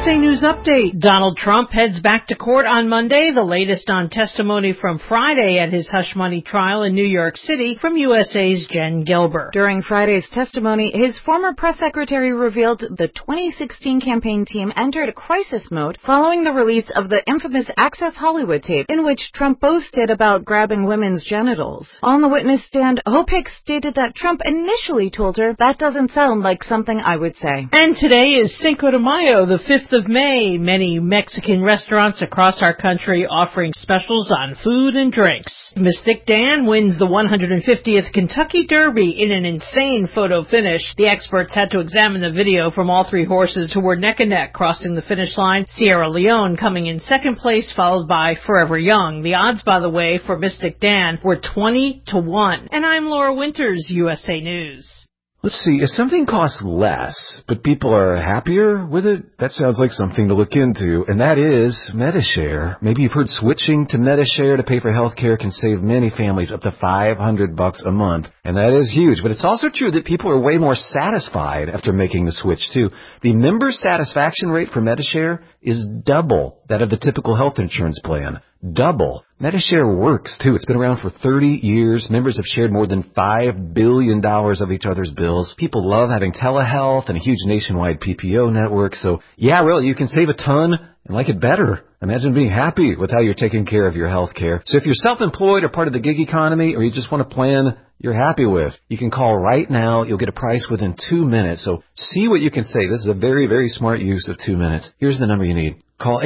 USA News Update. Donald Trump heads back to court on Monday, the latest on testimony from Friday at his hush money trial in New York City from USA's Jen Gilbert. During Friday's testimony, his former press secretary revealed the 2016 campaign team entered crisis mode following the release of the infamous Access Hollywood tape in which Trump boasted about grabbing women's genitals. On the witness stand, Hope Hicks stated that Trump initially told her, "That doesn't sound like something I would say." And today is Cinco de Mayo, the 5th of May. Many Mexican restaurants across our country offering specials on food and drinks. Mystic Dan wins the 150th Kentucky Derby in an insane photo finish. The experts had to examine the video from all three horses who were neck and neck crossing the finish line. Sierra Leone coming in second place, followed by Forever Young. The odds, by the way, for Mystic Dan were 20-1. And I'm Laura Winters, USA News. Let's see, if something costs less, but people are happier with it, that sounds like something to look into, and that is Medi-Share. Maybe you've heard switching to Medi-Share to pay for health care can save many families up to $500 a month, and that is huge. But it's also true that people are way more satisfied after making the switch, too. The member satisfaction rate for Medi-Share is double that of the typical health insurance plan. Double. Medi-Share works, too. It's been around for 30 years. Members have shared more than $5 billion of each other's bills. People love having telehealth and a huge nationwide PPO network. So, yeah, really, you can save a ton and like it better. Imagine being happy with how you're taking care of your health care. So if you're self-employed or part of the gig economy or you just want a plan you're happy with, you can call right now. You'll get a price within 2 minutes. So see what you can save. This is a very, very smart use of 2 minutes. Here's the number you need. Call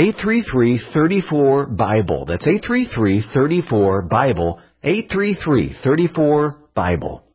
833-34-BIBLE. That's 833-34-BIBLE. 833-34-BIBLE.